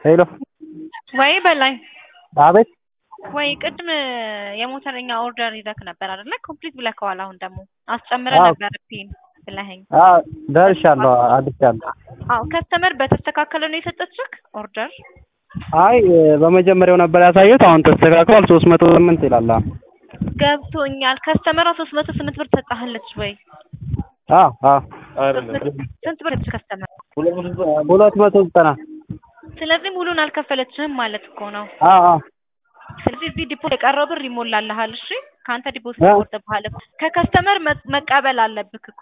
ሄሎ ወይ በላይ አቤት ወይ ቅድም የሞተረኛ ኦርደር ይዘክ ነበር አይደለ? ኮምፕሊት ብለከዋል። አሁን ደግሞ አስጨምረህ ነበር ፒን ብለኸኝ። ደርሻለሁ አድርሻለሁ። አዎ ከስተመር በተስተካከለ ነው የሰጠችክ ኦርደር? አይ በመጀመሪያው ነበር ያሳየሁት። አሁን ተስተካክሏል። 308 ይላል። ገብቶኛል። ከስተመሯ 308 ብር ተጣህለች ወይ? ስንት ብር ከስተመር? 290። ስለዚህ ሙሉን አልከፈለችህም ማለት እኮ ነው። ስለዚህ እዚህ ዲፖ የቀረው ብር ይሞላልሃል። እሺ ካንተ ዲፖዚት ቆርጠብሃል። ከከስተመር መቀበል አለብክ እኮ።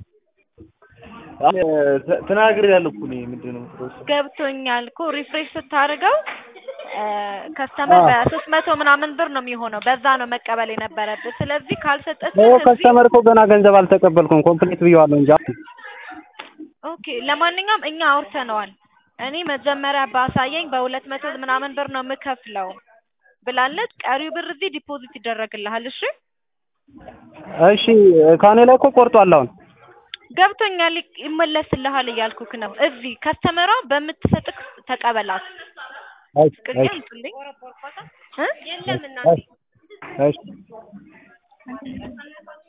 ተናግሬያለሁ እኮ እኔ ምንድነው ገብቶኛል እኮ ሪፍሬሽ ስታደርገው ከስተመር በ300 ምናምን ብር ነው የሚሆነው። በዛ ነው መቀበል የነበረብህ። ስለዚህ ካልሰጠች ከስተመር እኮ ገና ገንዘብ አልተቀበልኩም። ኮምፕሊት ብየዋለሁ እንጂ። ኦኬ ለማንኛውም እኛ አውርተነዋል። እኔ መጀመሪያ ባሳየኝ በ200 ምናምን ብር ነው የምከፍለው ብላለች። ቀሪው ብር እዚህ ዲፖዚት ይደረግልሃል። እሺ እሺ ካኔ ላይ እኮ ቆርጧል። አሁን ገብቶኛል። ይመለስልሃል እያልኩክ ነው። እዚህ ከስተመሯ በምትሰጥክ ተቀበላት። ቅድም ጥልኝ የለም እናንተ